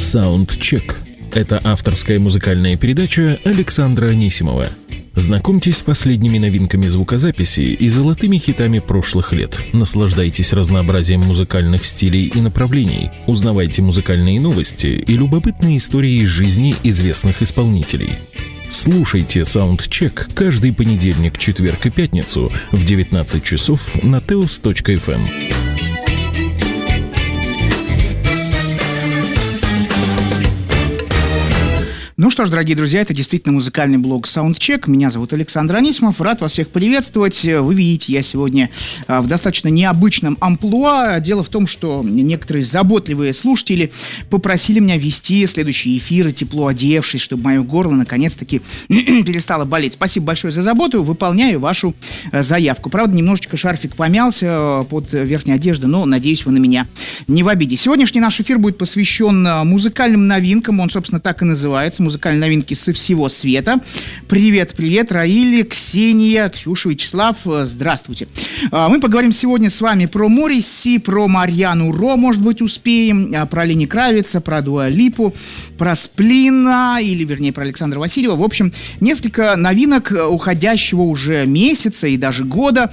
Саундчек. Это авторская музыкальная передача Александра Анисимова. Знакомьтесь с последними новинками звукозаписи и золотыми хитами прошлых лет. Наслаждайтесь разнообразием музыкальных стилей и направлений. Узнавайте музыкальные новости и любопытные истории из жизни известных исполнителей. Слушайте Саундчек каждый понедельник, четверг и пятницу в 19 часов на teos.fm. Ну что ж, дорогие друзья, это действительно музыкальный блог Soundcheck. Меня зовут Александр Анисимов. Рад вас всех приветствовать. Вы видите, я сегодня в достаточно необычном амплуа. Дело в том, что некоторые заботливые слушатели попросили меня вести следующие эфиры, тепло одевшись, чтобы мое горло наконец-таки перестало болеть. Спасибо большое за заботу. Выполняю вашу заявку. Правда, немножечко шарфик помялся под верхней одеждой, но, надеюсь, вы на меня не в обиде. Сегодняшний наш эфир будет посвящен музыкальным новинкам. Он, собственно, так и называется. Музыкальные новинки со всего света. Привет, Раиль, Ксения, Ксюша, Вячеслав, здравствуйте. Мы поговорим сегодня с вами про Морриси, про Марьяну Ро, может быть, успеем, про Лени Кравица, про Дуа Липу, про Сплина, или, вернее, про Александра Васильева. В общем, несколько новинок уходящего уже месяца и даже года.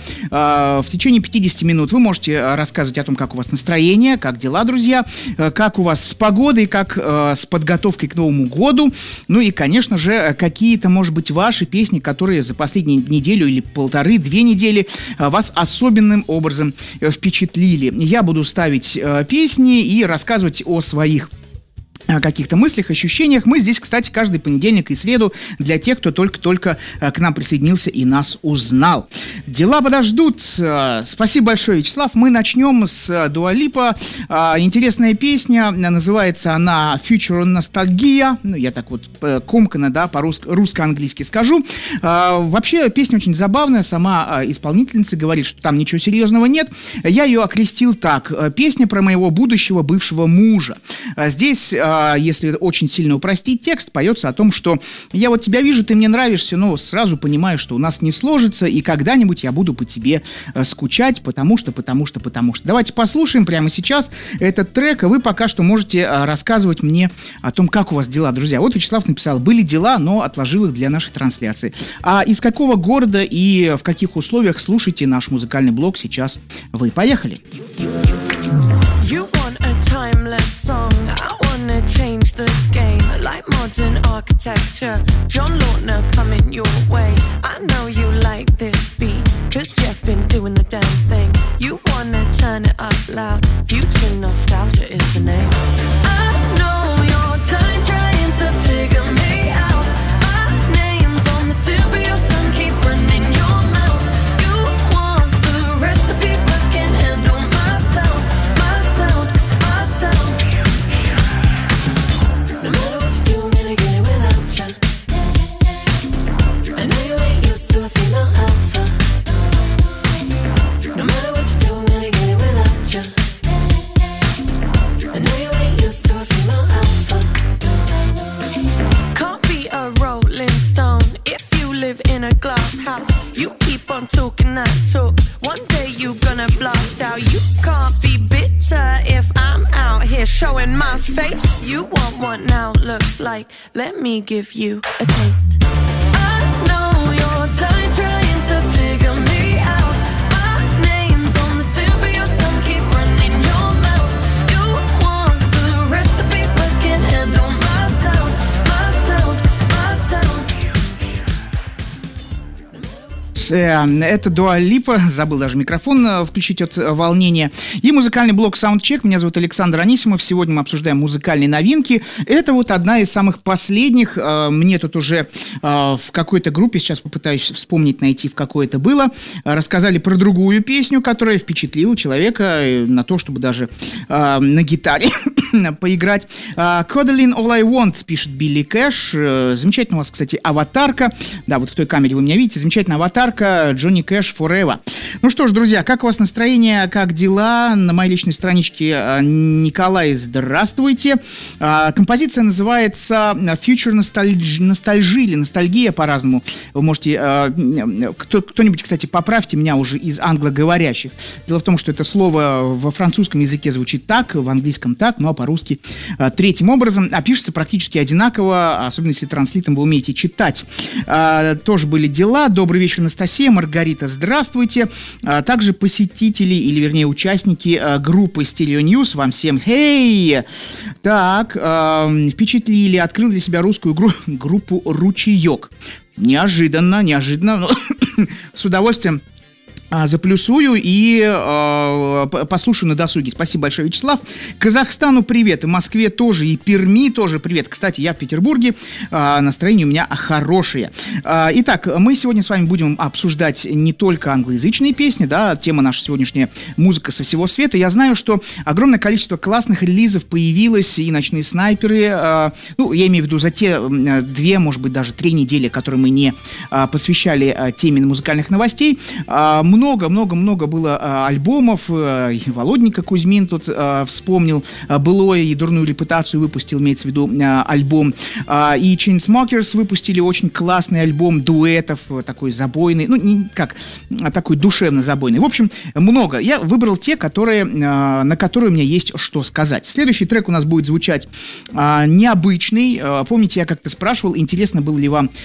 В течение 50 минут вы можете рассказывать о том, как у вас настроение, как дела, друзья, как у вас с погодой, как с подготовкой к Новому году. Ну и, конечно же, какие-то, может быть, ваши песни, которые за последнюю неделю или полторы-две недели вас особенным образом впечатлили. Я буду ставить песни и рассказывать о своих каких-то мыслях, ощущениях. Мы здесь, кстати, каждый понедельник и среду для тех, кто только-только к нам присоединился и нас узнал. Дела подождут. Спасибо большое, Вячеслав. Мы начнем с Дуа Липа. Интересная песня. Называется она «Future Nostalgia». Ну, я так вот комканно, да, по-русско-английски скажу. Вообще, песня очень забавная. Сама исполнительница говорит, что там ничего серьезного нет. Я ее окрестил так. Песня про моего будущего бывшего мужа. Здесь, если очень сильно упростить текст, поется о том, что я вот тебя вижу, ты мне нравишься, но сразу понимаю, что у нас не сложится, и когда-нибудь я буду по тебе скучать, потому что. Давайте послушаем прямо сейчас этот трек, а вы пока что можете рассказывать мне о том, как у вас дела, друзья. Вот Вячеслав написал: были дела, но отложил их для нашей трансляции. А из какого города и в каких условиях слушаете наш музыкальный блог сейчас вы? Поехали! Change the game like modern architecture. John Lautner coming your way. I know you like this beat, cause Jeff been doing the damn thing. You wanna turn it up loud. Future nostalgia is the name. I know you're done trying to figure me out. My name's on the tip of your tongue, keep running your mouth. You want the recipe but can't handle my sound. No matter what you do, I'm gonna get it without you. I know you ain't used to a female alpha. No matter what you do, I'm gonna get it without you. I know you ain't used to a female alpha. Can't be a rolling stone if you live in a glass house. You keep on talking that talk. One day you gonna blast out. You can't be bitter if I'm out here showing my face. You want what now looks like. Let me give you a taste. I know you're done trying to figure me out. My name's on the tip of your tongue, keep running your mouth. You want the recipe but can't handle my sound. Это Дуа Липа, забыл даже микрофон включить от волнения. И музыкальный блог Soundcheck. Меня зовут Александр Анисимов. Сегодня мы обсуждаем музыкальные новинки. Это вот одна из самых последних. Мне тут уже в какой-то группе, сейчас попытаюсь вспомнить, найти, в какой это было, рассказали про другую песню, которая впечатлила человека на то, чтобы даже на гитаре поиграть. Codaline All I Want, пишет Билли Кэш. Замечательная у вас, кстати, аватарка. Да, вот в той камере вы меня видите. Замечательная аватарка. Джонни Кэш Forever. Ну что ж, друзья, как у вас настроение, как дела? На моей личной страничке Николай, здравствуйте. Композиция называется Future Nostalgia или Ностальгия по-разному. Вы можете... Кто-нибудь, кстати, поправьте меня уже из англоговорящих. Дело в том, что это слово во французском языке звучит так, в английском так, ну а по-русски третьим образом, а пишется практически одинаково, особенно если транслитом вы умеете читать. Тоже были дела. Добрый вечер, Анастасия, Маргарита, здравствуйте. Также посетители, или вернее участники группы Stereo News, вам всем хей! Так, впечатлили, открыл для себя русскую группу «Ручеек». Неожиданно, но с удовольствием заплюсую и послушаю на досуге. Спасибо большое, Вячеслав. Казахстану привет, и Москве тоже, и Перми тоже привет. Кстати, я в Петербурге, настроение у меня хорошее. Итак, мы сегодня с вами будем обсуждать не только англоязычные песни, да, тема наша сегодняшняя — музыка со всего света. Я знаю, что огромное количество классных релизов появилось, и «Ночные снайперы», ну, я имею в виду за те 2, может быть, даже 3 недели, которые мы не посвящали теме музыкальных новостей. Много было альбомов. И Володенька Кузьмин тут вспомнил былое и дурную репутацию выпустил, имеется в виду альбом. И Chainsmokers выпустили очень классный альбом дуэтов, такой забойный, ну, не как, такой душевно забойный. В общем, много. Я выбрал те, на которые у меня есть что сказать. Следующий трек у нас будет звучать необычный. Помните, я как-то спрашивал, интересно было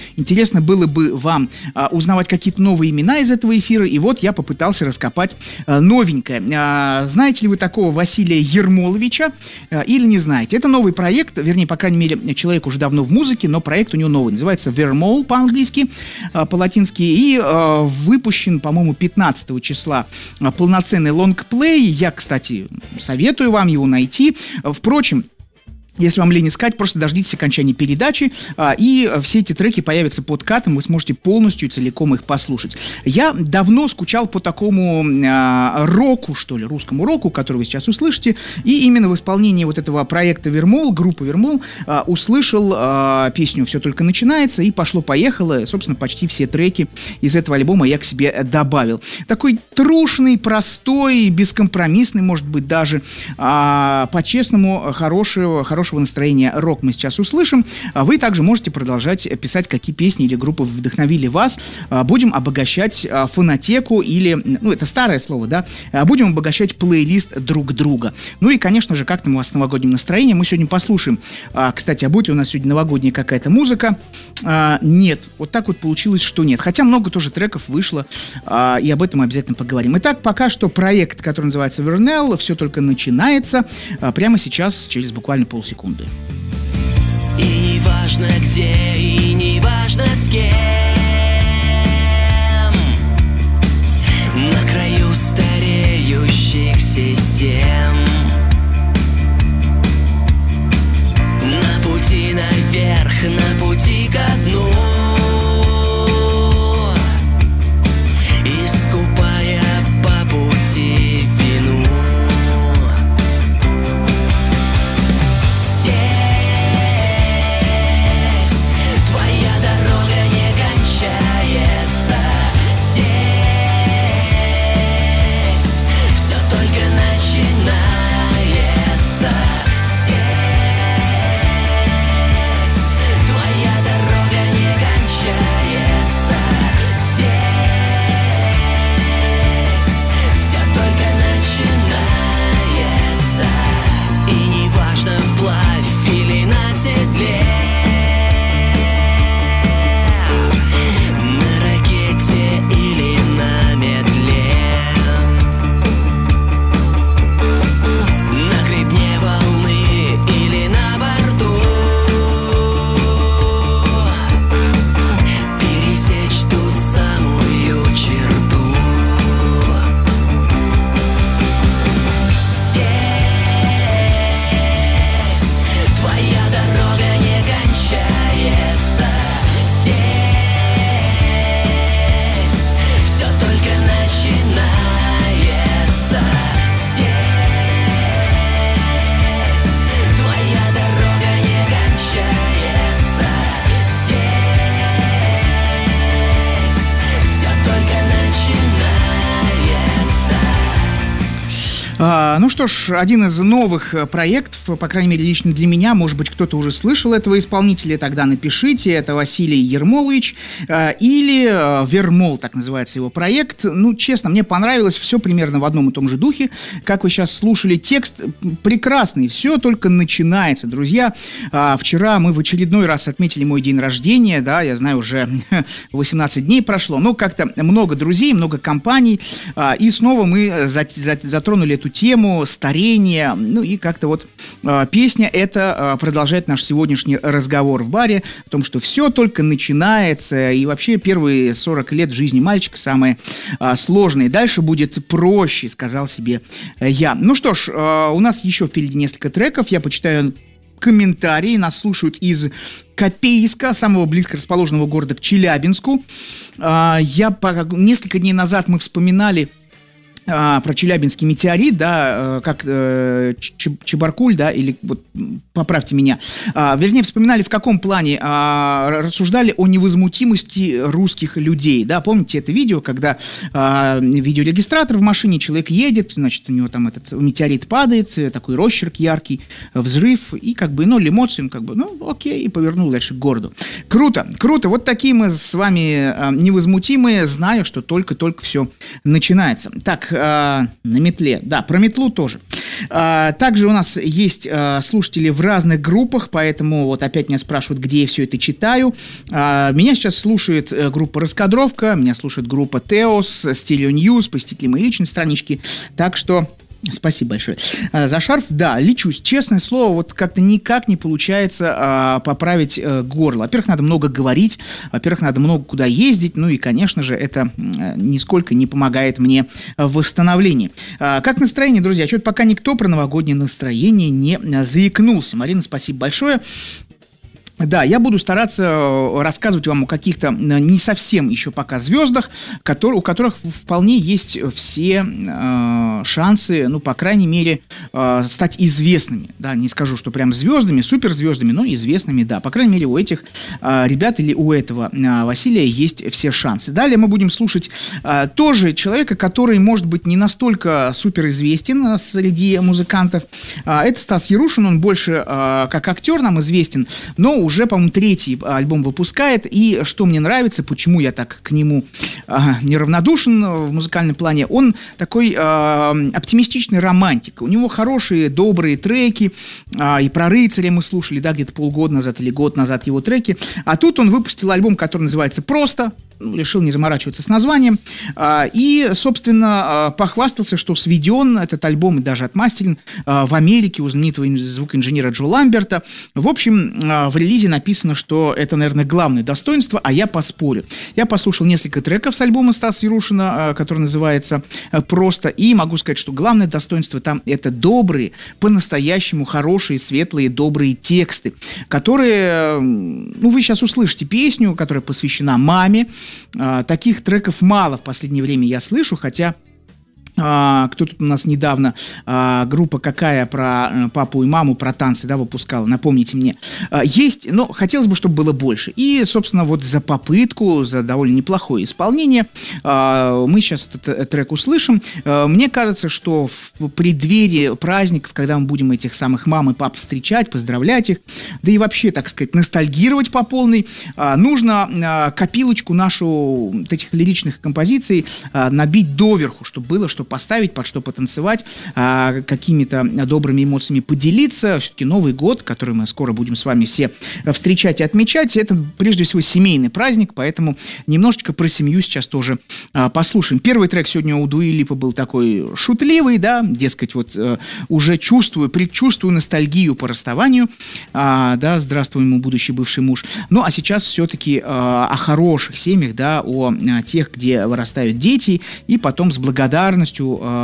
бы вам узнавать какие-то новые имена из этого эфира, и вот я попытался раскопать новенькое. Знаете ли вы такого Василия Ермоловича или не знаете? Это новый проект, вернее, по крайней мере, человек уже давно в музыке, но проект у него новый. Называется Vermol по-английски, по-латински, и выпущен, по-моему, 15 числа полноценный лонгплей. Я, кстати, советую вам его найти. Впрочем, если вам лень искать, просто дождитесь окончания передачи, и все эти треки появятся под катом, вы сможете полностью и целиком их послушать. Я давно скучал по такому року, что ли, русскому року, который вы сейчас услышите, и именно в исполнении вот этого проекта Vermol, группы Vermol, услышал песню «Все только начинается», и пошло-поехало, собственно, почти все треки из этого альбома я к себе добавил. Такой трушный, простой, бескомпромиссный, может быть, даже, по-честному, хорошего настроения рок мы сейчас услышим. Вы также можете продолжать писать, какие песни или группы вдохновили вас. Будем обогащать фонотеку или, ну, это старое слово, да, будем обогащать плейлист друг друга. Ну и, конечно же, как там у вас с новогодним настроением, мы сегодня послушаем. Кстати, а будет ли у нас сегодня новогодняя какая-то музыка? Нет. Вот так вот получилось, что нет. Хотя много тоже треков вышло, и об этом мы обязательно поговорим. Итак, пока что проект, который называется Vermol, все только начинается. Прямо сейчас, через буквально полсекунды. И не важно где, и не важно с кем, на краю стареющих систем, на пути наверх, на пути ко дну, искупая по пути вину. Твоя дорога Ну что ж, один из новых проектов, по крайней мере, лично для меня, может быть, кто-то уже слышал этого исполнителя, тогда напишите, это Василий Ермолович, или Вермол, так называется его проект. Ну, честно, мне понравилось все примерно в одном и том же духе, как вы сейчас слушали, текст прекрасный, все только начинается, друзья. Вчера мы в очередной раз отметили мой день рождения, да, я знаю, уже 18 дней прошло, но как-то много друзей, много компаний, и снова мы затронули эту тему старения, ну и как-то вот песня эта продолжает наш сегодняшний разговор в баре о том, что все только начинается, и вообще первые 40 лет в жизни мальчика самые сложные. Дальше будет проще, сказал себе я. Ну что ж, у нас еще впереди несколько треков, я почитаю комментарии, нас слушают из Копейска, самого близко расположенного города к Челябинску. Несколько дней назад мы вспоминали про Челябинский метеорит, да, как Чебаркуль, да, или вот поправьте меня, вернее, вспоминали в каком плане, рассуждали о невозмутимости русских людей, да, помните это видео, когда видеорегистратор в машине, человек едет, значит, у него там этот метеорит падает, такой росчерк яркий, взрыв, и как бы, ну, эмоции, он как бы, ну, окей, и повернул дальше к городу. Круто, круто, вот такие мы с вами невозмутимые, зная, что только-только все начинается. Так, на метле. Да, про метлу тоже. Также у нас есть слушатели в разных группах, поэтому вот опять меня спрашивают, где я все это читаю. Меня сейчас слушает группа «Раскадровка», меня слушает группа «Теос», «Стерео Ньюс», посетители моей личной странички. Так что спасибо большое за шарф. Да, лечусь. Честное слово, вот как-то никак не получается поправить горло. Во-первых, надо много говорить, во-первых, надо много куда ездить, ну и, конечно же, это нисколько не помогает мне в восстановлении. Как настроение, друзья? Что-то пока никто про новогоднее настроение не заикнулся. Марина, спасибо большое. Да, я буду стараться рассказывать вам о каких-то не совсем еще пока звездах, у которых вполне есть все шансы, ну, по крайней мере, стать известными. Да, не скажу, что прям звездами, суперзвездами, но известными, да. По крайней мере, у этих ребят или у этого Василия есть все шансы. Далее мы будем слушать тоже человека, который, может быть, не настолько суперизвестен среди музыкантов. Это Стас Ярушин, он больше как актер нам известен, но уже, по-моему, третий альбом выпускает, и что мне нравится, почему я так к нему неравнодушен в музыкальном плане, он такой оптимистичный романтик, у него хорошие, добрые треки, и про «Рыцаря» мы слушали, да, где-то полгода назад или год назад его треки, а тут он выпустил альбом, который называется «Просто», решил не заморачиваться с названием, и, собственно, похвастался, что сведен этот альбом и даже отмастерен в Америке у знаменитого звукоинженера Джо Ламберта. В общем, в релизе написано, что это, наверное, главное достоинство, а я поспорю. Я послушал несколько треков с альбома Стаса Ярушина, который называется «Просто», и могу сказать, что главное достоинство там — это добрые, по-настоящему хорошие, светлые, добрые тексты, которые, ну, вы сейчас услышите песню, которая посвящена маме. Таких треков мало в последнее время я слышу, хотя кто тут у нас недавно, группа какая про папу и маму, про танцы, да, выпускала, напомните мне. Есть, но хотелось бы, чтобы было больше. И, собственно, вот за попытку, за довольно неплохое исполнение мы сейчас этот трек услышим. Мне кажется, что в преддверии праздников, когда мы будем этих самых мам и пап встречать, поздравлять их, да и вообще, так сказать, ностальгировать по полной, нужно копилочку нашу вот этих лиричных композиций набить доверху, чтобы было что поставить, под что потанцевать, какими-то добрыми эмоциями поделиться. Все-таки Новый год, который мы скоро будем с вами все встречать и отмечать, это прежде всего семейный праздник, поэтому немножечко про семью сейчас тоже послушаем. Первый трек сегодня у Дуи Липа был такой шутливый, да, дескать, вот уже предчувствую ностальгию по расставанию, да, здравствуй, мой будущий бывший муж. Ну, а сейчас все-таки о хороших семьях, да, о тех, где вырастают дети, и потом с благодарностью,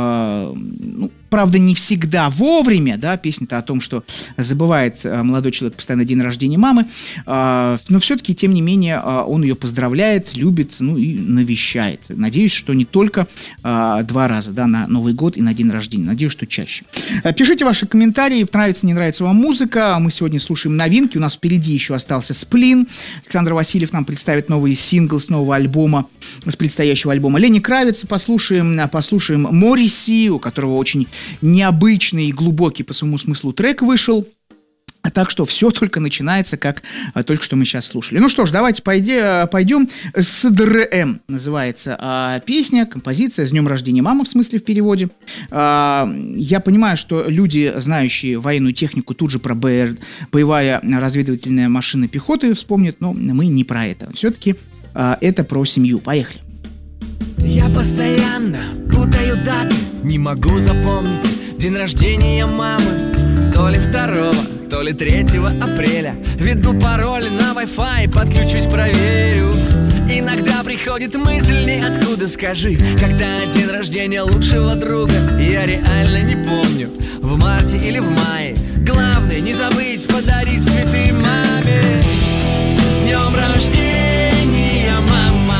ну, правда, не всегда вовремя, да, песня-то о том, что забывает молодой человек постоянно день рождения мамы, но все-таки, тем не менее, он ее поздравляет, любит, ну и навещает. Надеюсь, что не только 2 раза, да, на Новый год и на день рождения, надеюсь, что чаще. Пишите ваши комментарии, нравится, не нравится вам музыка, мы сегодня слушаем новинки, у нас впереди еще остался «Сплин», Александр Васильев нам представит новый сингл с нового альбома, с предстоящего альбома. Лени Кравица послушаем Морриси, у которого очень необычный, глубокий по своему смыслу трек вышел. Так что все только начинается, как только что мы сейчас слушали. Ну что ж, давайте пойдем. СДРМ называется песня, композиция «С днем рождения, мама», в смысле в переводе. Я понимаю, что люди, знающие военную технику, тут же про боевая разведывательная машина пехоты вспомнят, но мы не про это. Все-таки это про семью. Поехали. Я постоянно путаю даты, не могу запомнить день рождения мамы. То ли 2, то ли 3 апреля. Введу пароль на Wi-Fi, подключусь, проверю. Иногда приходит мысль ниоткуда, скажи, когда день рождения лучшего друга. Я реально не помню, в марте или в мае. Главное не забыть подарить цветы маме. С днем рождения, мама!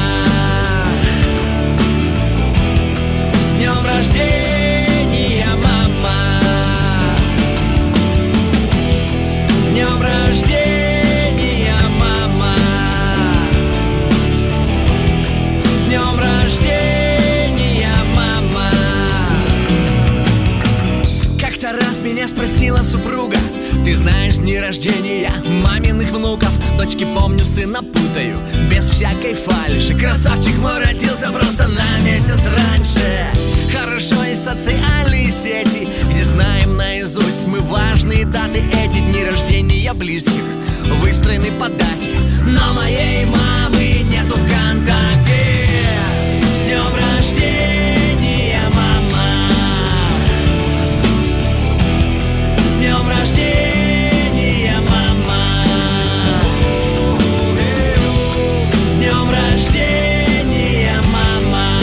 С днем рождения, мама! С днем рождения, мама! С днем рождения, мама! Как-то раз меня спросила супруга: ты знаешь дни рождения маминых внуков? Дочки помню, сына путаю, без всякой фальши. Красавчик мой родился просто на месяц раньше. Хорошо и социальные сети, где знаем наизусть мы важные даты. Эти дни рождения близких выстроены по дате, но моей мамы нету ВКонтакте. С днем рождения, мама! С днем рождения, мама! С днем рождения, мама!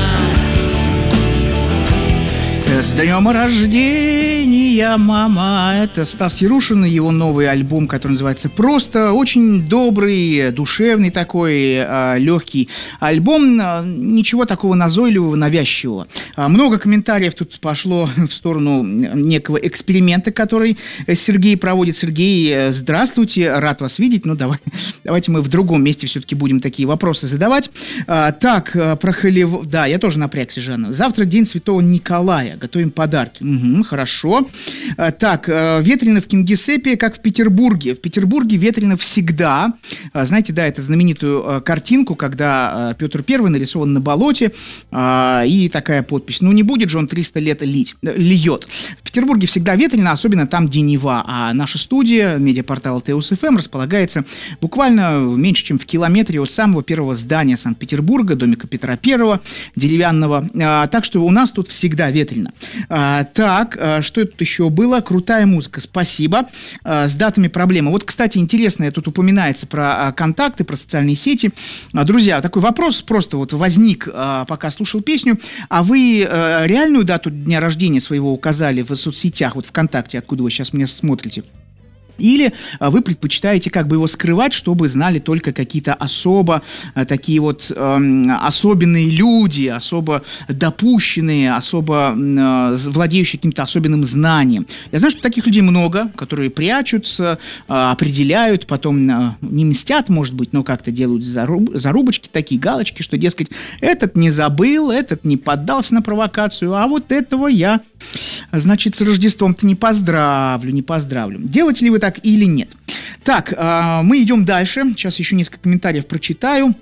С днем рождения, мама! Это Стас Ярушин и его новый альбом, который называется «Просто». Очень добрый, душевный такой, легкий альбом. Ничего такого назойливого, навязчивого. Много комментариев тут пошло в сторону некого эксперимента, который Сергей проводит. Сергей, здравствуйте, рад вас видеть. Ну, давайте мы в другом месте все-таки будем такие вопросы задавать. Так, про Холливуд. Да, я тоже напрягся, Жанна. Завтра день Святого Николая. Готовим подарки. Угу, хорошо. Так, ветрено в Кингисеппе, как в Петербурге. В Петербурге ветрено всегда. Знаете, да, это знаменитую картинку, когда Петр I нарисован на болоте, и такая подпись: ну, не будет же он 300 лет льет. В Петербурге всегда ветрено, особенно там, где Нева. А наша студия, медиапортал ТУС-ФМ, располагается буквально меньше, чем в километре от самого первого здания Санкт-Петербурга, домика Петра I, деревянного. Так что у нас тут всегда ветрено. Так, что тут еще было? Крутая музыка, спасибо. С датами проблема. Вот, кстати, интересно, тут упоминается про контакты, про социальные сети. Друзья, такой вопрос просто вот возник, пока слушал песню. А вы реальную дату дня рождения своего указали в соцсетях, вот ВКонтакте, откуда вы сейчас меня смотрите? Или вы предпочитаете как бы его скрывать, чтобы знали только какие-то особо такие вот особенные люди, особо допущенные, особо владеющие каким-то особенным знанием. Я знаю, что таких людей много, которые прячутся, определяют, потом не мстят, может быть, но как-то делают зарубочки, такие галочки, что, дескать, этот не забыл, этот не поддался на провокацию, а вот этого я, значит, с Рождеством-то не поздравлю. Делаете ли вы так или нет? Так, мы идем дальше. Сейчас еще несколько комментариев прочитаю.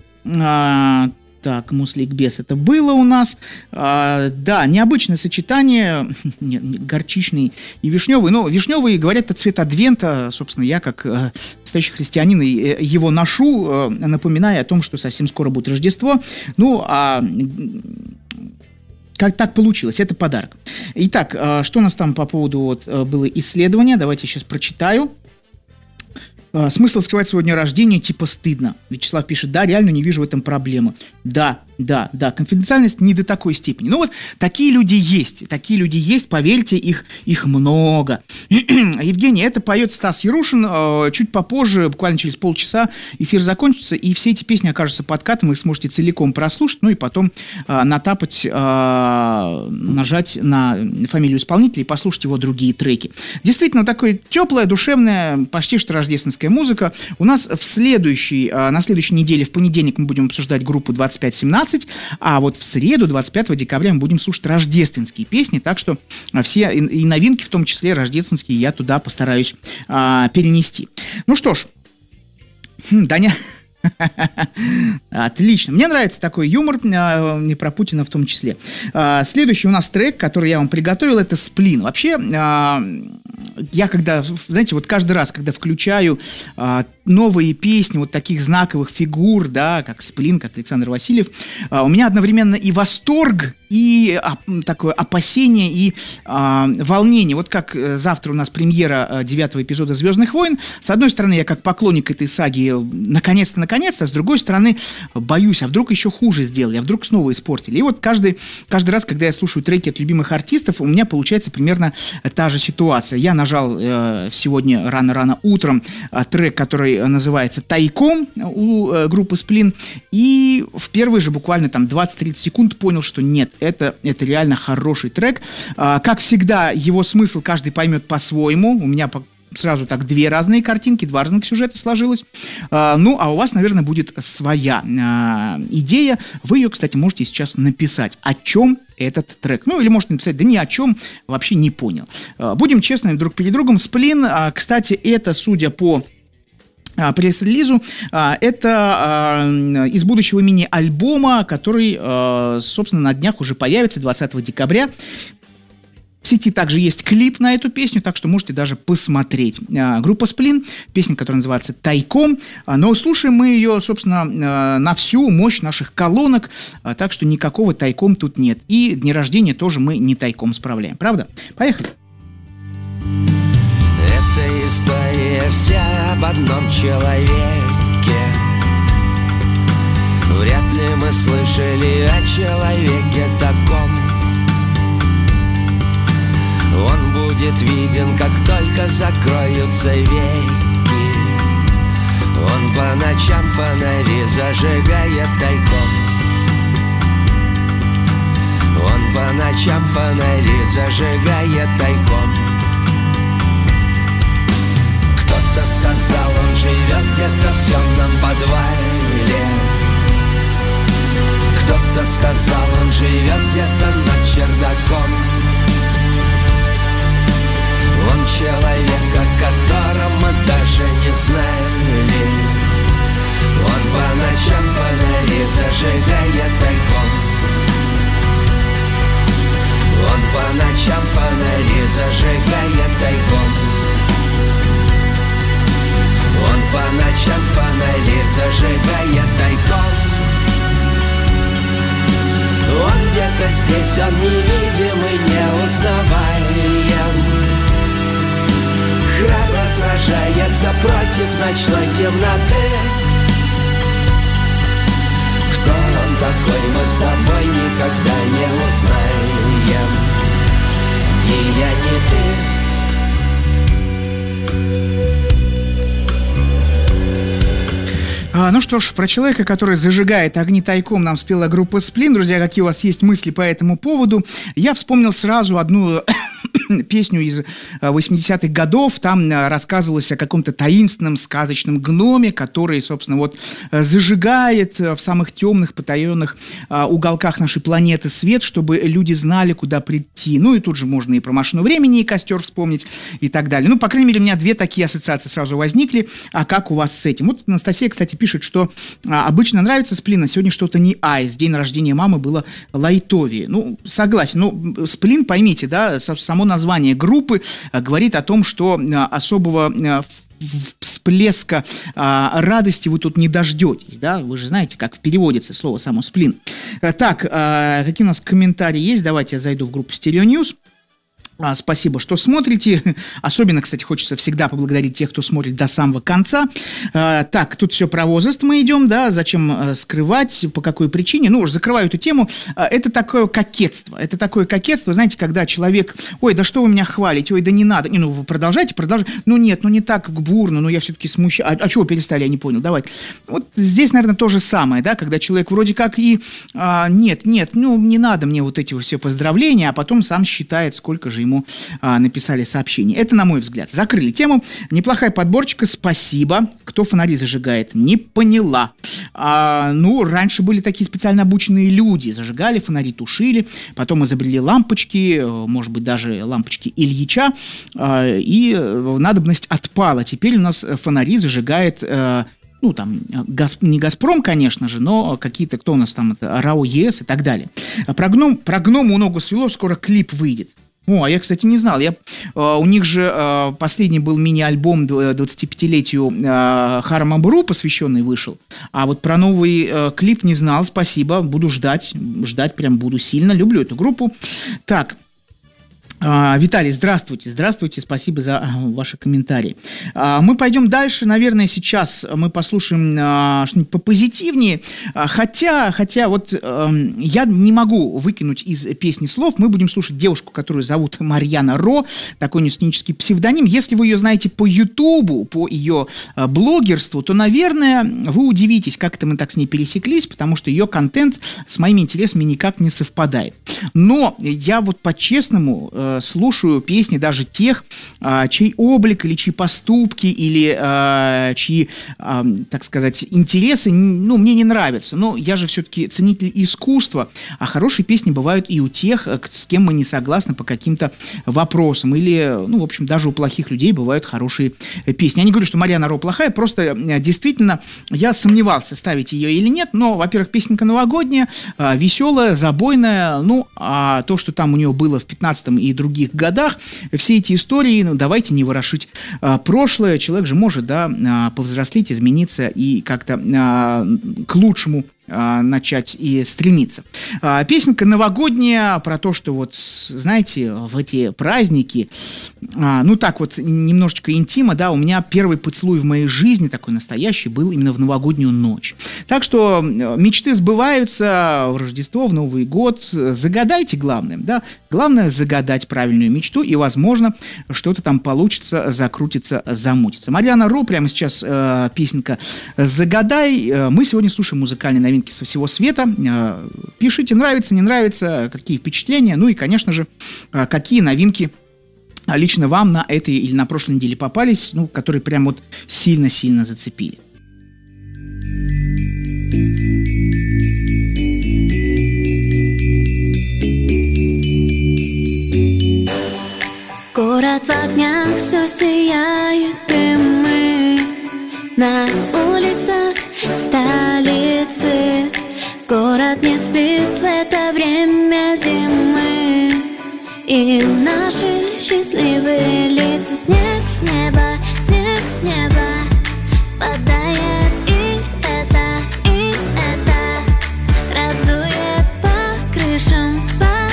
Так, мусликбес это было у нас. Да, необычное сочетание, горчичный и вишневый. Но вишневый, говорят, это цвет адвента. Собственно, я, как настоящий христианин, его ношу, напоминая о том, что совсем скоро будет Рождество. Ну, как так получилось? Это подарок. Итак, что у нас там по поводу было исследования? Давайте я сейчас прочитаю. Смысл скрывать свое день рождения типа стыдно. Вячеслав пишет: да, реально не вижу в этом проблемы. Да, конфиденциальность не до такой степени. Ну вот, такие люди есть, поверьте, их много. Евгений, это поет Стас Ярушин. Чуть попозже, буквально через полчаса, эфир закончится, и все эти песни окажутся подкатом, вы сможете целиком прослушать, ну и потом натапать, нажать на фамилию исполнителя и послушать его другие треки. Действительно, такая теплая, душевная, почти что рождественская музыка. У нас на следующей неделе, в понедельник, мы будем обсуждать группу 2517. 19, а вот в среду, 25 декабря, мы будем слушать рождественские песни, так что все и новинки, в том числе рождественские, я туда постараюсь перенести. Ну что ж, Даня... Отлично. Мне нравится такой юмор, не про Путина в том числе. Следующий у нас трек, который я вам приготовил, это «Сплин». Вообще, я когда, знаете, вот каждый раз, когда включаю новые песни вот таких знаковых фигур, да, как «Сплин», как Александр Васильев, у меня одновременно и восторг, и такое опасение, и волнение. Вот как завтра у нас премьера 9-го эпизода «Звездных войн». С одной стороны, я как поклонник этой саги наконец-то, а с другой стороны, боюсь, а вдруг еще хуже сделали, а вдруг снова испортили. И вот каждый раз, когда я слушаю треки от любимых артистов, у меня получается примерно та же ситуация. Я нажал сегодня рано-рано утром трек, который называется «Тайком» у группы «Сплин», и в первые же буквально там 20-30 секунд понял, что нет, это реально хороший трек. Как всегда, его смысл каждый поймет по-своему. У меня сразу так две разные картинки, два разных сюжета сложилось. Ну, а у вас, наверное, будет своя идея. Вы ее, кстати, можете сейчас написать. О чем этот трек? Ну, или можете написать, да ни о чем, вообще не понял. Будем честными друг перед другом. «Сплин», кстати, это, судя по пресс-релизу, это из будущего мини-альбома, который, собственно, на днях уже появится, 20 декабря. В сети также есть клип на эту песню, так что можете даже посмотреть. Группа «Сплин», песня, которая называется «Тайком», но слушаем мы ее, собственно, на всю мощь наших колонок, так что никакого тайком тут нет. И дни рождения тоже мы не тайком справляем, правда? Поехали! Это история вся об одном человеке. Вряд ли мы слышали о человеке таком. Он будет виден, как только закроются веки. Он по ночам фонари зажигает тайком. Он по ночам фонари зажигает тайком. Кто-то сказал, он живет где-то в темном подвале. Кто-то сказал, он живет где-то над чердаком. Он человек, о котором мы даже не знали. Он по ночам фонари зажигает тайком. Он по ночам фонари зажигает тайком. Он по ночам фонари зажигает тайком. Он где-то здесь, он невидимый, неузнаваем. Храбро сражается против ночной темноты. Кто он такой, мы с тобой никогда не узнаем. Ни я, ни ты. Ну что ж, про человека, который зажигает огни тайком, нам спела группа «Сплин». Друзья, какие у вас есть мысли по этому поводу? Я вспомнил сразу одну песню из 80-х годов. Там рассказывалось о каком-то таинственном сказочном гноме, который, собственно, вот зажигает в самых темных, потаенных уголках нашей планеты свет, чтобы люди знали, куда прийти. Ну и тут же можно и про «Машину времени», и «Костер» вспомнить, и так далее. Ну, по крайней мере, у меня две такие ассоциации сразу возникли. А как у вас с этим? Вот Анастасия, кстати, пишет, что обычно нравится «Сплин», а сегодня что-то не айс. День рождения мамы было лайтовее. Ну, согласен. Ну, «Сплин», поймите, да, само название группы говорит о том, что особого всплеска радости вы тут не дождетесь, да? Вы же знаете, как переводится слово само «сплин». Так, какие у нас комментарии есть? Давайте я зайду в группу Stereo News. Спасибо, что смотрите. Особенно, кстати, хочется всегда поблагодарить тех, кто смотрит до самого конца. Так, тут все про возраст мы идем, да, зачем скрывать, по какой причине. Ну, уже закрываю эту тему. Это такое кокетство. Это такое кокетство, знаете, когда человек, ой, да что вы меня хвалите, ой, да не надо. Ну, вы продолжайте. Ну, нет, ну не так бурно, но я все-таки смущаюсь. А чего перестали, я не понял, давайте. Вот здесь, наверное, то же самое, да, когда человек вроде как и, нет, ну, не надо мне вот эти все поздравления, а потом сам считает, сколько же ему ему написали сообщение. Это, на мой взгляд. Закрыли тему. Неплохая подборчика, спасибо. Кто фонари зажигает? Не поняла. Раньше были такие специально обученные люди. Зажигали фонари, тушили, потом изобрели лампочки, может быть, даже лампочки Ильича, и надобность отпала. Теперь у нас фонари зажигает... не «Газпром», конечно же, но какие-то, кто у нас там, это РАО ЕС и так далее. Про гному ногу свело, скоро клип выйдет. А я, кстати, не знал. У них же последний был мини-альбом 25-летию Харамабру, посвященный, вышел. А вот про новый клип не знал, спасибо, буду ждать прям буду сильно, люблю эту группу. Так. Виталий, здравствуйте, спасибо за ваши комментарии. Мы пойдем дальше, наверное, сейчас мы послушаем что-нибудь попозитивнее, хотя вот я не могу выкинуть из песни слов. Мы будем слушать девушку, которую зовут Марьяна Ро, такой у нее сценический псевдоним. Если вы ее знаете по Ютубу, по ее блогерству, то, наверное, вы удивитесь, как это мы так с ней пересеклись, потому что ее контент с моими интересами никак не совпадает. Но я вот по-честному слушаю песни даже тех, чей облик или чьи поступки или чьи, так сказать, интересы, мне не нравятся. Но я же все-таки ценитель искусства, а хорошие песни бывают и у тех, с кем мы не согласны по каким-то вопросам. Или, в общем, даже у плохих людей бывают хорошие песни. Я не говорю, что Марьяна Ро плохая, просто действительно я сомневался, ставить ее или нет. Но, во-первых, песенка новогодняя, веселая, забойная. А то, что там у нее было в 15-м и других годах, все эти истории, давайте не ворошить прошлое. Человек же может, повзрослеть, измениться и как-то к лучшему начать и стремиться. Песенка новогодняя про то, что вот, знаете, в эти праздники, немножечко интима, у меня первый поцелуй в моей жизни, такой настоящий, был именно в новогоднюю ночь. Так что мечты сбываются в Рождество, в Новый год. Загадайте, главное, главное загадать правильную мечту, и, возможно, что-то там получится, закрутится, замутится. Марьяна Ро, прямо сейчас песенка «Загадай». Мы сегодня слушаем музыкальные новинки со всего света. Пишите, нравится, не нравится, какие впечатления, и, конечно же, какие новинки лично вам на этой или на прошлой неделе попались, которые прям вот сильно-сильно зацепили. Город в огнях, все сияет, и мы на улицах столицы. Город не спит в это время зимы, и наши счастливые лица. Снег с неба падает, и это радует. По крышам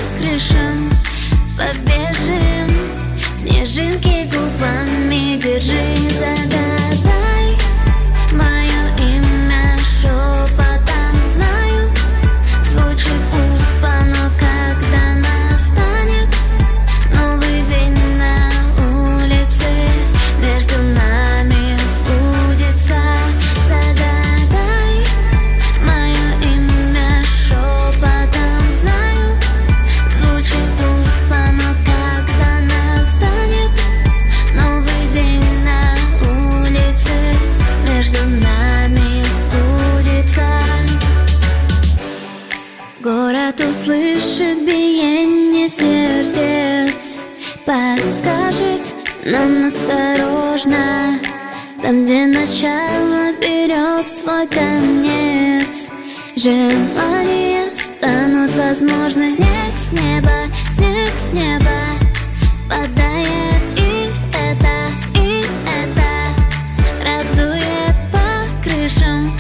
побежим, снежинки губами держи. Загадай мое имя шепотом, знаю, звучит глупо, но когда настанет новый день на улице, между нами сбудется. Загадай мое имя шепотом, знаю, звучит глупо, но когда настанет новый день на улице, между нами сбудется. Город услышит биение сердец, подскажет нам осторожно, там, где начало берет свой конец. Желания станут возможны. Снег с неба падает, и это радует. По крышам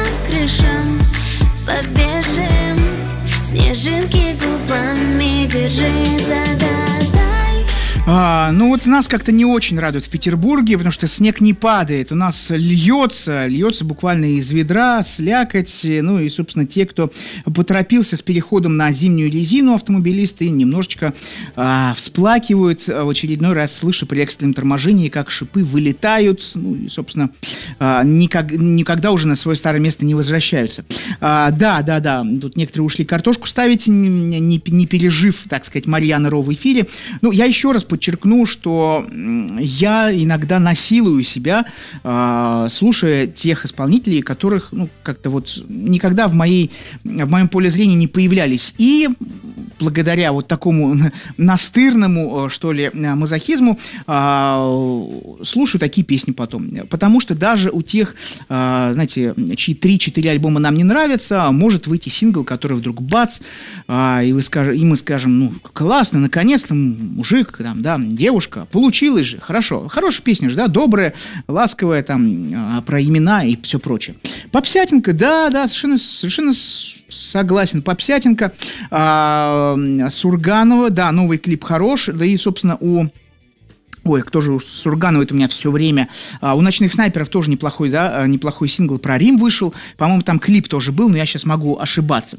побежим, снежинки губами держи. Загадай. Ну вот нас как-то не очень радует в Петербурге, потому что снег не падает. У нас льется буквально из ведра, слякоть. Ну и, собственно, те, кто поторопился с переходом на зимнюю резину, автомобилисты, немножечко всплакивают в очередной раз, слыша при экстренном торможении, как шипы вылетают. Ну и, собственно, никогда уже на свое старое место не возвращаются. Да. Тут некоторые ушли картошку ставить, не пережив, так сказать, Марьяна Ро в эфире. Ну, я еще раз подчеркну, что я иногда насилую себя, слушая тех исполнителей, которых, ну, как-то вот никогда в моем поле зрения не появлялись. И благодаря вот такому настырному, что ли, мазохизму, слушаю такие песни потом. Потому что даже у тех, знаете, чьи 3-4 альбома нам не нравятся, может выйти сингл, который вдруг бац, и мы скажем, ну, классно, наконец-то мужик, там, да, девушка, получилось же, хорошо. Хорошая песня же, да, добрая, ласковая, там, про имена и все прочее. Попсятинка, да, совершенно согласен. Попсятинка, Сурганова, да, новый клип хорош, да и, собственно, кто же у Сурганова это у меня все время. У «Ночных снайперов» тоже неплохой сингл про Рим вышел. По-моему, там клип тоже был, но я сейчас могу ошибаться.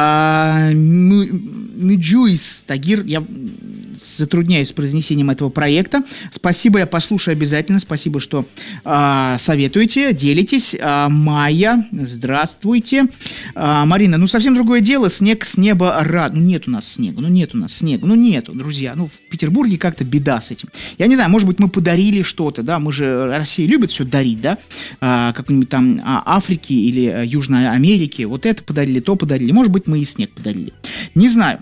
Мюджуис Тагир, я затрудняюсь с произнесением этого проекта. Спасибо, я послушаю обязательно. Спасибо, что советуете, делитесь. Майя, здравствуйте. Марина, ну совсем другое дело. Снег с неба рад. Ну нет у нас снега, нету, друзья. Ну в Петербурге как-то беда с этим. Я не знаю, может быть, мы подарили что-то, да, мы же, Россия любит все дарить, да, как-нибудь там Африке или Южной Америке, вот это подарили, то подарили, может быть, мы и снег подарили. Не знаю.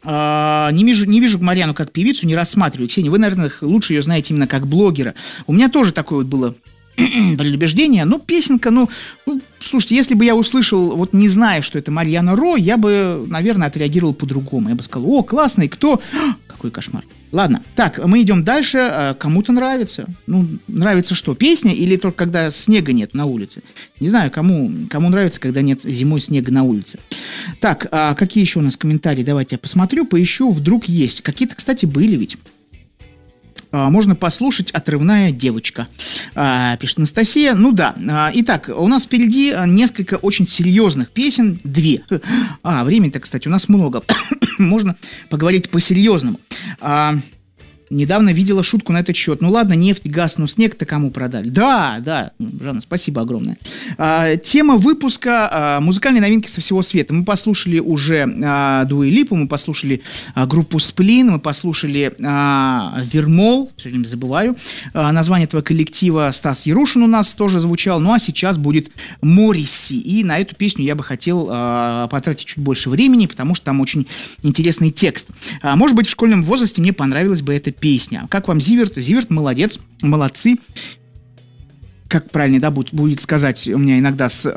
Не вижу Марьяну как певицу, не рассматриваю. Ксения, вы, наверное, лучше ее знаете именно как блогера. У меня тоже такое вот было предубеждение. Ну, песенка, слушайте, если бы я услышал, вот не зная, что это Марьяна Ро, я бы, наверное, отреагировал по-другому. Я бы сказал, о, классный, кто? Какой кошмар. Ладно, так, мы идем дальше. Кому-то нравится. Ну, нравится что, песня или только когда снега нет на улице? Не знаю, кому нравится, когда нет зимой снега на улице. Так, какие еще у нас комментарии? Давайте я посмотрю, поищу, вдруг есть. Какие-то, кстати, были ведь. Можно послушать «Отрывная девочка», пишет Анастасия. Ну да. Итак, у нас впереди несколько очень серьезных песен. 2. Времени-то, кстати, у нас много. Можно поговорить по-серьезному. Недавно видела шутку на этот счет. Ну ладно, нефть, газ, но снег-то кому продали? Да, Жанна, спасибо огромное. Тема выпуска музыкальные новинки со всего света. Мы послушали уже Дуа Липу, мы послушали группу Сплин, мы послушали Вермол, все время забываю название этого коллектива. Стас Ярушин у нас тоже звучал. Ну а сейчас будет Морриси. И на эту песню я бы хотел потратить чуть больше времени, потому что там очень интересный текст. Может быть, в школьном возрасте мне понравилась бы эта песня. Как вам Зиверт? Зиверт молодец, молодцы. Как правильно, да, будет сказать, у меня иногда с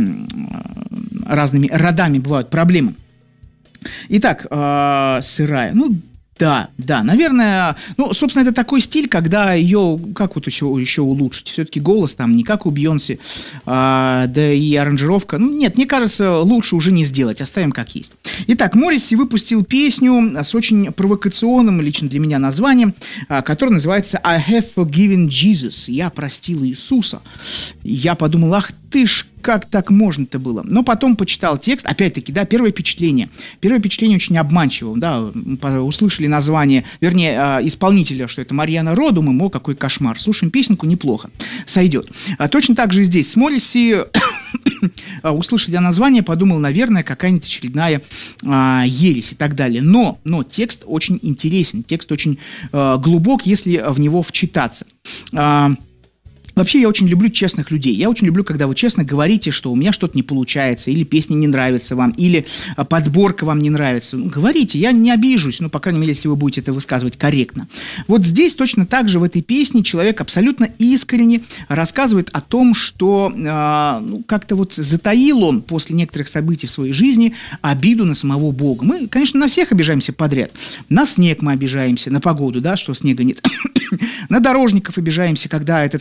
разными родами бывают проблемы. Итак, сырая. Да, наверное, собственно, это такой стиль, когда ее, как вот еще улучшить? Все-таки голос там не как у Бейонсе, да и аранжировка. Нет, мне кажется, лучше уже не сделать, оставим как есть. Итак, Морриси выпустил песню с очень провокационным, лично для меня, названием, которая называется «I have forgiven Jesus». «Я простил Иисуса». Я подумал, ах ты ж, как так можно-то было? Но потом почитал текст, опять-таки, да, первое впечатление очень обманчиво, да, услышали название, вернее, исполнителя, что это Марьяна Ро, думаем, какой кошмар, слушаем песенку, неплохо, сойдет. Точно так же и здесь с Морриси услышали название, подумал, наверное, какая-нибудь очередная ересь и так далее. Но текст очень интересен, текст очень глубок, если в него вчитаться. Вообще, я очень люблю честных людей. Я очень люблю, когда вы честно говорите, что у меня что-то не получается, или песня не нравится вам, или подборка вам не нравится. Говорите, я не обижусь, по крайней мере, если вы будете это высказывать корректно. Вот здесь точно так же в этой песне человек абсолютно искренне рассказывает о том, что как-то вот затаил он после некоторых событий в своей жизни обиду на самого Бога. Мы, конечно, на всех обижаемся подряд. На снег мы обижаемся, на погоду, да, что снега нет. На дорожников обижаемся, когда этот снег выпал,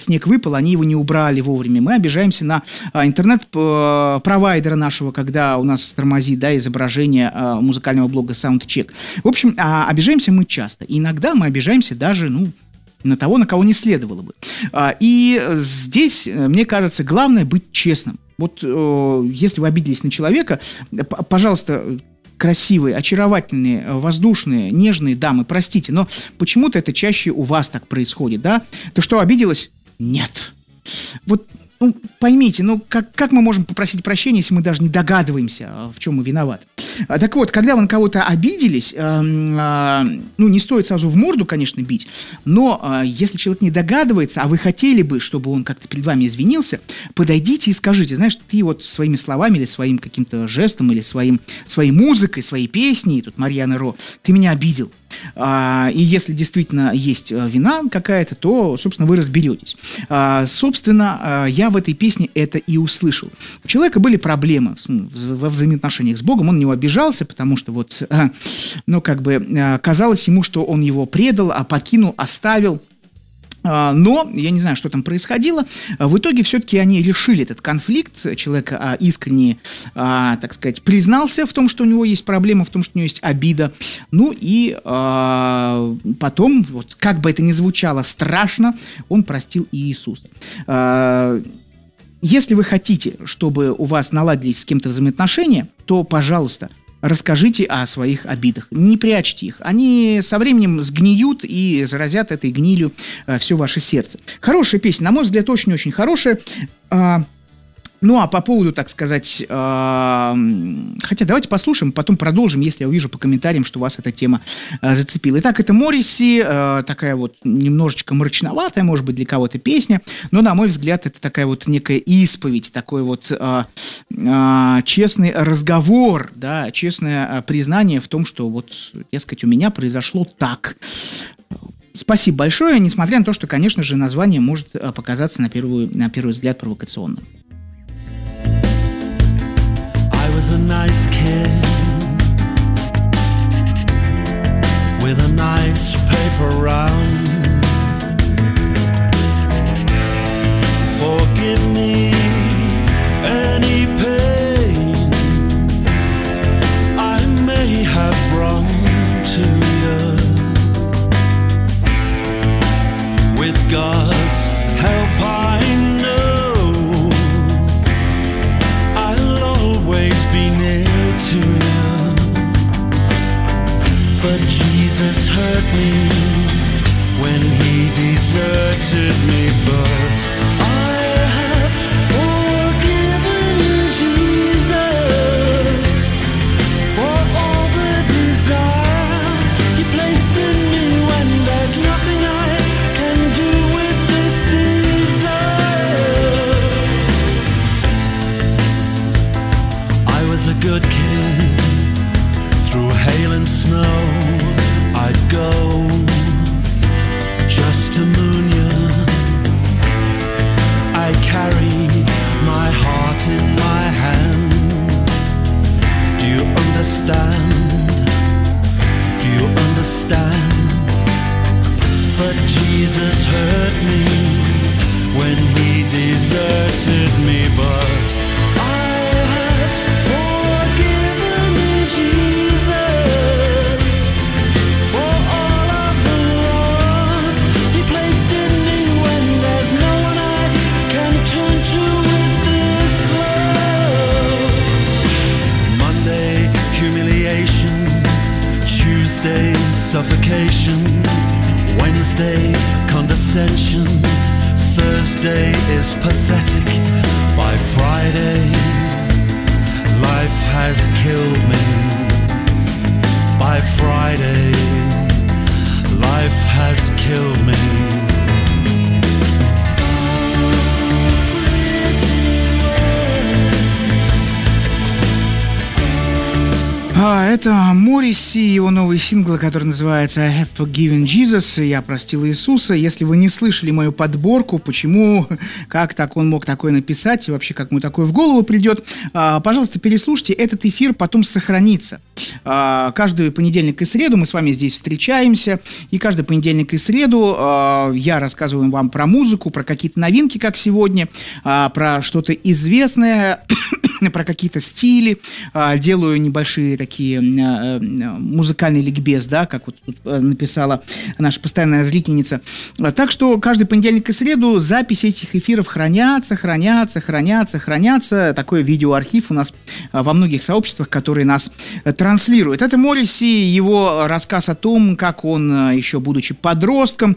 работал, они его не убрали вовремя. Мы обижаемся на интернет-провайдера нашего, когда у нас тормозит, да, изображение музыкального блога SoundCheck. В общем, обижаемся мы часто. Иногда мы обижаемся даже, на того, на кого не следовало бы. И здесь, мне кажется, главное быть честным. Вот если вы обиделись на человека, пожалуйста, красивые, очаровательные, воздушные, нежные дамы, простите, но почему-то это чаще у вас так происходит, да? Ты что, обиделась? Нет. Вот, поймите, как мы можем попросить прощения, если мы даже не догадываемся, в чем мы виноваты? Так вот, когда вы на кого-то обиделись, не стоит сразу в морду, конечно, бить, но если человек не догадывается, а вы хотели бы, чтобы он как-то перед вами извинился, подойдите и скажите, знаешь, ты вот своими словами или своим каким-то жестом, или своей музыкой, своей песней, тут Марьяна Ро, ты меня обидел. И если действительно есть вина какая-то, то, собственно, вы разберетесь. Собственно, я в этой песне это и услышал. У человека были проблемы во взаимоотношениях с Богом, он на него обижался, потому что казалось ему, что он его предал, покинул, оставил. Но, я не знаю, что там происходило, в итоге все-таки они решили этот конфликт, человек искренне, так сказать, признался в том, что у него есть проблема, в том, что у него есть обида, и потом, вот как бы это ни звучало страшно, он простил Иисуса. Если вы хотите, чтобы у вас наладились с кем-то взаимоотношения, то, пожалуйста, расскажите о своих обидах, не прячьте их. Они со временем сгниют и заразят этой гнилью все ваше сердце. Хорошая песня, на мой взгляд, очень-очень хорошая. А по поводу, так сказать, хотя давайте послушаем, потом продолжим, если я увижу по комментариям, что вас эта тема зацепила. Итак, это Морриси, такая вот немножечко мрачноватая, может быть, для кого-то песня, но, на мой взгляд, это такая вот некая исповедь, такой вот честный разговор, да, честное признание в том, что вот, дескать, у меня произошло так. Спасибо большое, несмотря на то, что, конечно же, название может показаться на первый взгляд провокационным. A nice kid with a nice paper round. Forgive me any pain I may have brought to you. With God's help I know I'll always be near to you. But Jesus hurt me when he deserted me. But I have forgiven Jesus for all the desire he placed in me when there's nothing I can do with this desire. I was a good kid. Through hail and snow I'd go just to moon you. I carried my heart in my hand. Do you understand? Do you understand? But Jesus hurt me when he deserted me. But suffocation, Wednesday condescension, Thursday is pathetic. By Friday, life has killed me. By Friday, life has killed me. Это Морриси, его новый сингл, который называется «I have forgiven Jesus», «Я простил Иисуса». Если вы не слышали мою подборку, почему, как так он мог такое написать, и вообще как ему такое в голову придет, пожалуйста, переслушайте, этот эфир потом сохранится. Каждый понедельник и среду мы с вами здесь встречаемся, и каждый понедельник и среду я рассказываю вам про музыку, про какие-то новинки, как сегодня, про что-то известное, про какие-то стили, делаю небольшие такие музыкальный ликбез, да, как вот тут написала наша постоянная зрительница. Так что каждый понедельник и среду записи этих эфиров хранятся. Такой видеоархив у нас во многих сообществах, которые нас транслируют. Это Морриси, его рассказ о том, как он, еще будучи подростком,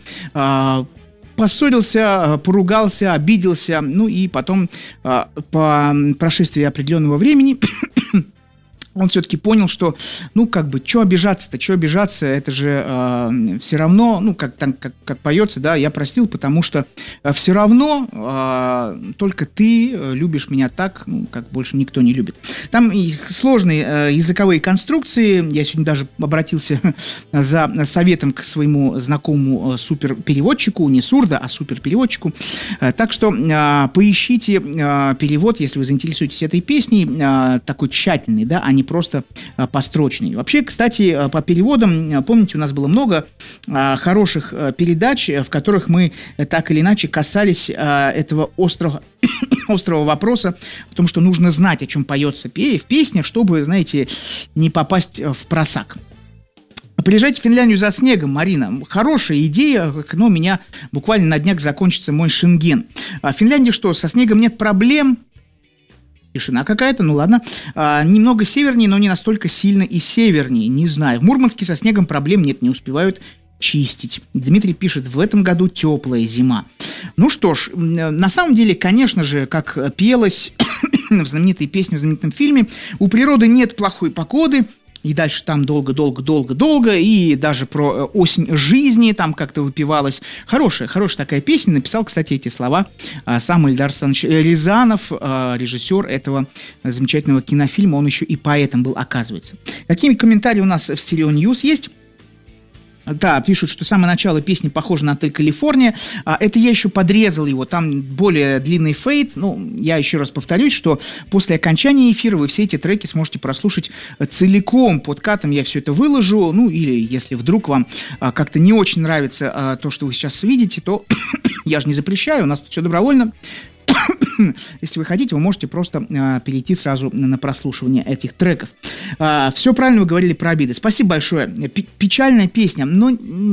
поссорился, поругался, обиделся, ну и потом по прошествии определенного времени он все-таки понял, что, ну, как бы, что обижаться-то, это же все равно, ну, как поется, да, я простил, потому что все равно только ты любишь меня так, ну, как больше никто не любит. Там и сложные языковые конструкции, я сегодня даже обратился за советом к своему знакомому суперпереводчику, не сурдо, а суперпереводчику, так что поищите перевод, если вы заинтересуетесь этой песней, такой тщательный, да, а не просто построчный. Вообще, кстати, по переводам, помните, у нас было много хороших передач, в которых мы так или иначе касались этого острого вопроса, потому что нужно знать, о чем поется в песне, чтобы, знаете, не попасть в просак. Приезжайте в Финляндию за снегом, Марина. Хорошая идея, но у меня буквально на днях закончится мой шенген. В Финляндии что, со снегом нет проблем? Тишина какая-то, ну ладно. Немного севернее, но не настолько сильно и севернее, не знаю. В Мурманске со снегом проблем нет, не успевают чистить. Дмитрий пишет, в этом году теплая зима. Ну что ж, на самом деле, конечно же, как пелось в знаменитой песне, в знаменитом фильме, у природы нет плохой погоды. И дальше там долго, и даже про осень жизни там как-то выпивалось. Хорошая такая песня. Написал, кстати, эти слова сам Эльдар Александрович Рязанов, режиссер этого замечательного кинофильма. Он еще и поэтом был, оказывается. Какие комментарии у нас в Стерео Ньюс есть? Да, пишут, что самое начало песни похоже на «Отель Калифорния». Это я еще подрезал его, там более длинный фейд. Ну, я еще раз повторюсь, что после окончания эфира вы все эти треки сможете прослушать целиком. Под катом я все это выложу. Ну, или если вдруг вам как-то не очень нравится то, что вы сейчас видите, то я же не запрещаю, у нас тут все добровольно. Если вы хотите, вы можете просто перейти сразу на прослушивание этих треков. Все правильно вы говорили про обиды. Спасибо большое. Печальная песня. Но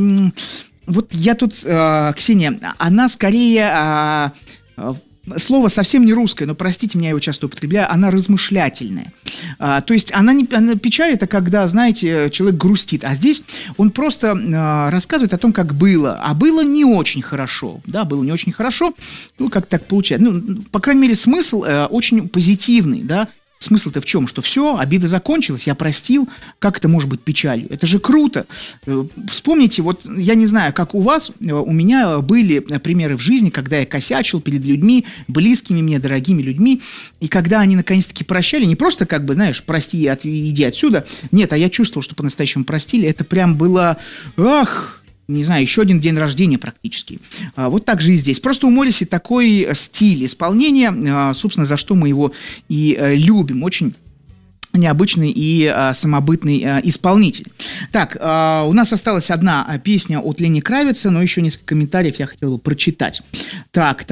вот я тут, Ксения, она скорее... Слово совсем не русское, но, простите меня, я его часто употребляю, она размышлятельная. То есть она печаль, это когда, знаете, человек грустит, а здесь он просто рассказывает о том, как было, а было не очень хорошо, да, было не очень хорошо, ну, как так получается, ну, по крайней мере, смысл очень позитивный, да. Смысл-то в чем? Что все, обида закончилась, я простил, как это может быть печалью? Это же круто. Вспомните, вот я не знаю, как у вас, у меня были примеры в жизни, когда я косячил перед людьми, близкими мне, дорогими людьми, и когда они наконец-таки прощали, не просто как бы, знаешь, прости, иди отсюда, нет, а я чувствовал, что по-настоящему простили, это прям было, не знаю, еще один день рождения практически. Вот так же и здесь. Просто у Морриси такой стиль исполнения, собственно, за что мы его и любим. Очень необычный и самобытный исполнитель. Так, у нас осталась одна песня от Лени Кравица, но еще несколько комментариев я хотел бы прочитать. Так,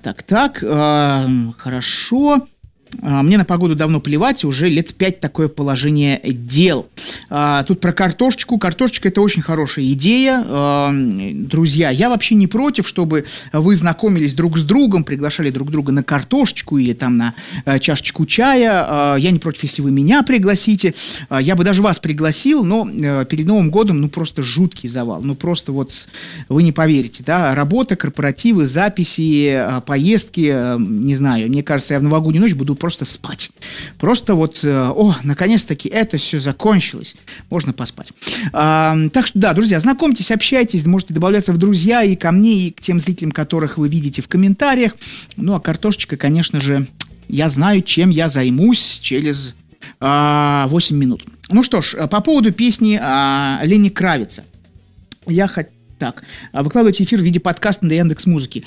хорошо. Мне на погоду давно плевать, уже лет 5 такое положение дел. Тут про картошечку. Картошечка – это очень хорошая идея. Друзья, я вообще не против, чтобы вы знакомились друг с другом, приглашали друг друга на картошечку или там на чашечку чая. Я не против, если вы меня пригласите. Я бы даже вас пригласил, но перед Новым годом, ну, просто жуткий завал. Ну, просто вот вы не поверите, да, работа, корпоративы, записи, поездки, не знаю, мне кажется, я в новогоднюю ночь буду просто спать. Просто вот, наконец-таки это все закончилось. Можно поспать. Так что, да, друзья, знакомьтесь, общайтесь, можете добавляться в друзья и ко мне, и к тем зрителям, которых вы видите в комментариях. Ну, а картошечка, конечно же, я знаю, чем я займусь через 8 минут. Ну что ж, по поводу песни Ленни Кравица. Так, выкладывать эфир в виде подкаста на Яндекс.Музыке.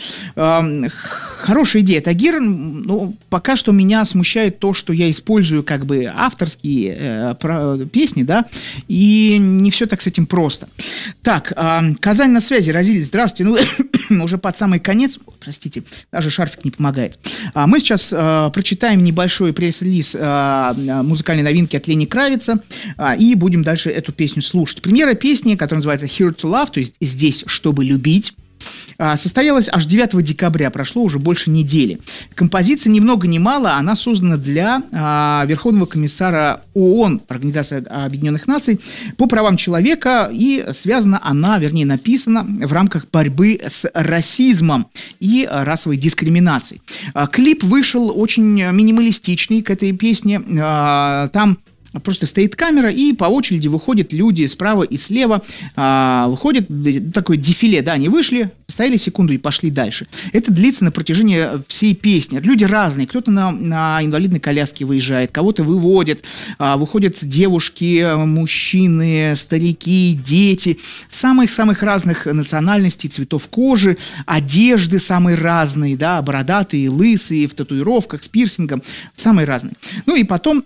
Хорошая идея, Тагир. Но пока что меня смущает то, что я использую как бы авторские песни, да, и не все так с этим просто. Так, Казань на связи, Разиль, здравствуйте. Ну, уже под самый конец, простите, даже шарфик не помогает. Мы сейчас прочитаем небольшой пресс-релиз музыкальной новинки от Ленни Кравица и будем дальше эту песню слушать. Премьера песни, которая называется Here to Love, то есть «Здесь, чтобы любить», состоялась аж 9 декабря, прошло уже больше недели. Композиция ни много ни мало, она создана для Верховного комиссара ООН, Организации Объединенных Наций, по правам человека, и связана она, вернее, написана в рамках борьбы с расизмом и расовой дискриминацией. Клип вышел очень минималистичный к этой песне, там просто стоит камера, и по очереди выходят люди справа и слева. Выходит такое дефиле, да, они вышли, стояли секунду и пошли дальше. Это длится на протяжении всей песни. Люди разные. Кто-то на инвалидной коляске выезжает, кого-то выводят. Выходят девушки, мужчины, старики, дети. Самых разных национальностей, цветов кожи, одежды самые разные, да, бородатые, лысые, в татуировках, с пирсингом. Самые разные. Ну и потом...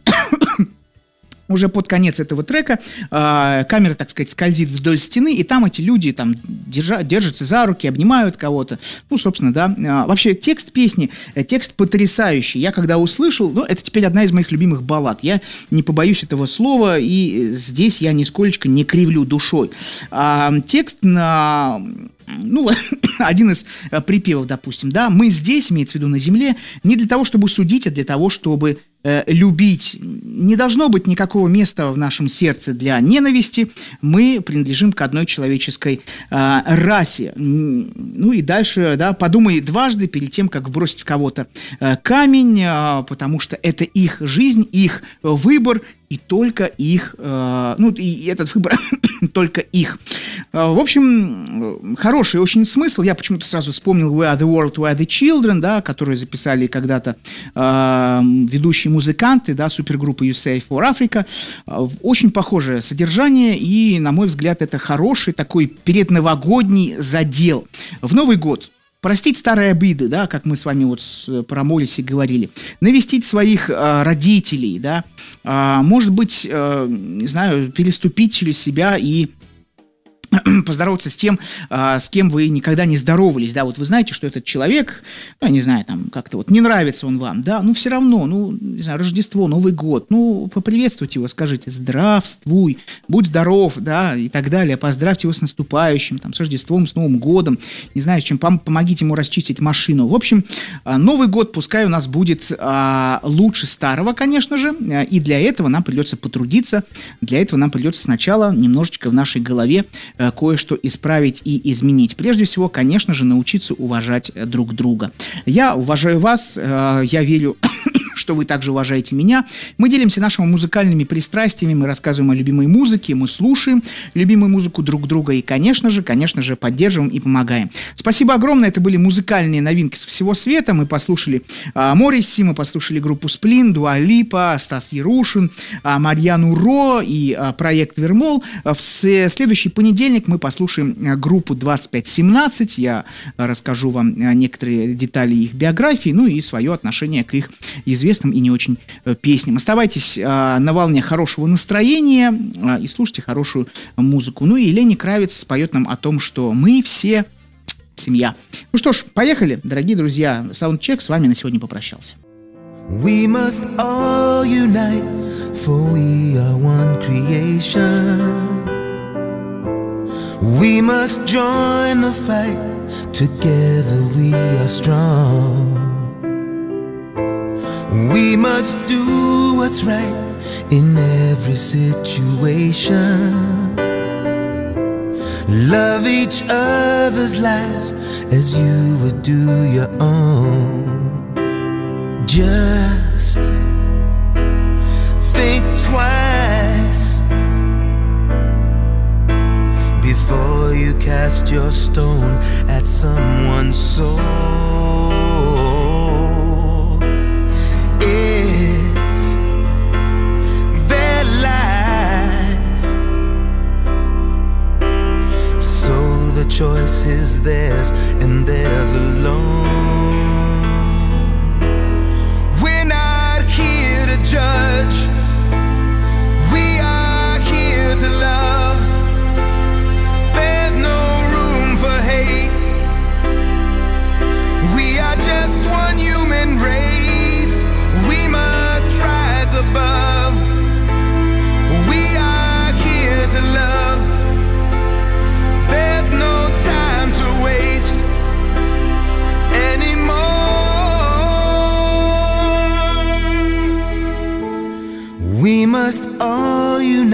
Уже под конец этого трека камера, так сказать, скользит вдоль стены, и там эти люди там держатся за руки, обнимают кого-то. Ну, собственно, да. Вообще, текст песни, текст потрясающий. Я когда услышал, ну, это теперь одна из моих любимых баллад. Я не побоюсь этого слова, и здесь я нисколечко не кривлю душой. Текст на... Ну, один из припевов, допустим, да, мы здесь, имеется в виду на земле, не для того, чтобы судить, а для того, чтобы любить. Не должно быть никакого места в нашем сердце для ненависти. Мы принадлежим к одной человеческой расе. Ну и дальше, да, подумай дважды перед тем, как бросить в кого-то камень, потому что это их жизнь, их выбор, и только их, ну, и этот выбор только их. В общем, хороший очень смысл. Я почему-то сразу вспомнил We Are the World, We Are the Children, да, которые записали когда-то ведущие музыканты, да, супергруппы USA for Africa. Очень похожее содержание, и, на мой взгляд, это хороший такой предновогодний задел. В Новый год простить старые обиды, да, как мы с вами вот про Молиси говорили, навестить своих родителей, да, может быть, не знаю, переступить через себя и поздороваться с тем, с кем вы никогда не здоровались, да, вот вы знаете, что этот человек, ну, я не знаю, там, как-то вот не нравится он вам, да, ну, все равно, ну, не знаю, Рождество, Новый год, ну, поприветствуйте его, скажите «здравствуй», «будь здоров», да, и так далее, поздравьте его с наступающим, там, с Рождеством, с Новым годом, не знаю, с чем, помогите ему расчистить машину. В общем, Новый год пускай у нас будет лучше старого, конечно же, и для этого нам придется потрудиться, для этого нам придется сначала немножечко в нашей голове кое-что исправить и изменить. Прежде всего, конечно же, научиться уважать друг друга. Я уважаю вас, я верю, что вы также уважаете меня. Мы делимся нашими музыкальными пристрастиями, мы рассказываем о любимой музыке, мы слушаем любимую музыку друг друга и, конечно же, поддерживаем и помогаем. Спасибо огромное, это были музыкальные новинки со всего света. Мы послушали Морриси, мы послушали группу Сплин, Дуа Липа, Стас Ярушин, Марьяну Ро и проект Вермол. В следующий понедельник мы послушаем группу 2517. Я расскажу вам некоторые детали их биографии, ну и свое отношение к их известным и не очень песням. Оставайтесь на волне хорошего настроения и слушайте хорошую музыку. Ну и Ленни Кравиц споет нам о том, что мы все семья. Ну что ж, поехали, дорогие друзья. Саундчек с вами на сегодня попрощался. We must all unite, for we are one creation. We must join the fight, together we are strong. We must do what's right in every situation. Love each other's lives as you would do your own. Just think twice before you cast your stone at someone's soul. It's their life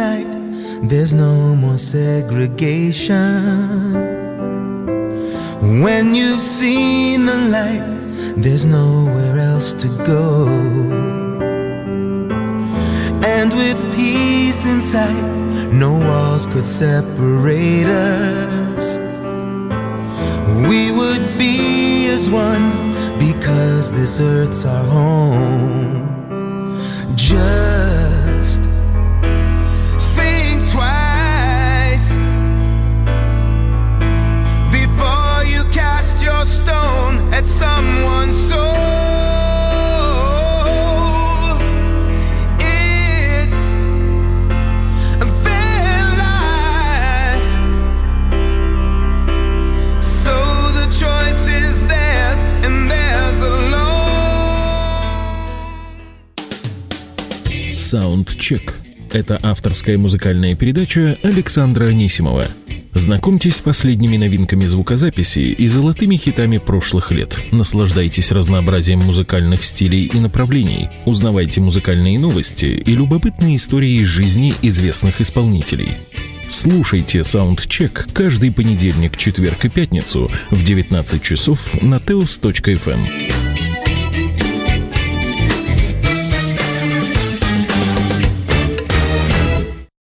night, there's no more segregation. When you've seen the light, there's nowhere else to go. And with peace in sight, no walls could separate us. We would be as one, because this earth's our home. Just think twice before you cast your stone at someone's soul. It's their life, so the choice is theirs, and theirs alone. Soundcheck. Это авторская музыкальная передача Александра Анисимова. Знакомьтесь с последними новинками звукозаписи и золотыми хитами прошлых лет. Наслаждайтесь разнообразием музыкальных стилей и направлений. Узнавайте музыкальные новости и любопытные истории из жизни известных исполнителей. Слушайте Soundcheck каждый понедельник, четверг и пятницу в 19 часов на teos.fm.